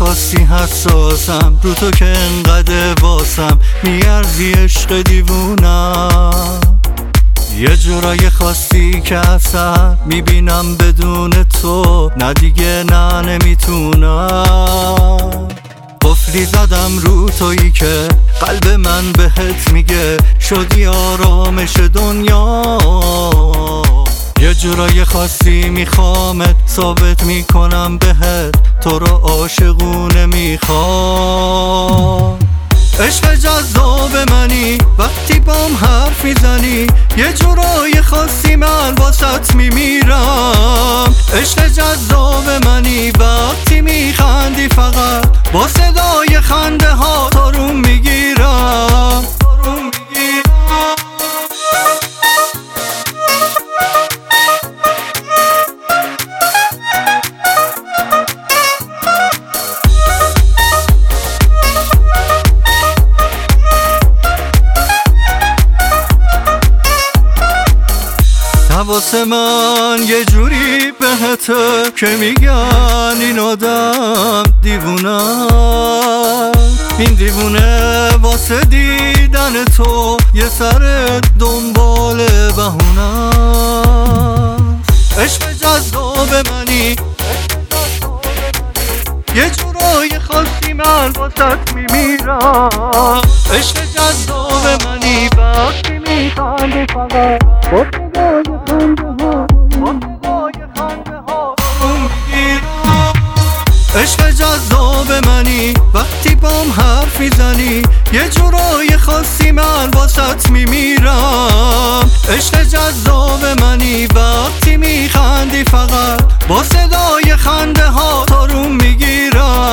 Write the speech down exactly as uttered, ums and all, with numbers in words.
خاصی حساسم، رو تو که انقدر واسم میارزی عشق دیوونم. یه جورای خاصی که اصلا میبینم بدون تو، نه دیگه نه نمیتونم. قفلی زدم رو تویی که قلب من بهت میگه شدی آرامش دنیا. یه جورای خاصی میخوامت، ثابت میکنم بهت تو رو عاشقونه میخوام. عشق جذاب منی وقتی بام حرف میزنی، یه جورای خاصی من واسط میمیرم. عشق جذاب منی وقتی میخندی، فقط با صدای خنده ها تارون میگیرم. حواس من یه جوری بهته که میگن این آدم دیوونه. این دیوونه واسه دیدن تو یه سر دنبال بهونه. عشق جذاب منی یه جورای خاصی من واسط میمیرم. عشق جذاب منی وقتی میخندی، فقط با صدای خنده ها با صدای خنده ها میگیرم. عشق جذاب منی وقتی بام حرف میزنی، یه جورای خاصی من واسط میمیرم. عشق جذاب منی وقتی میخندی، فقط با صدای خنده ها تارون میگیرم.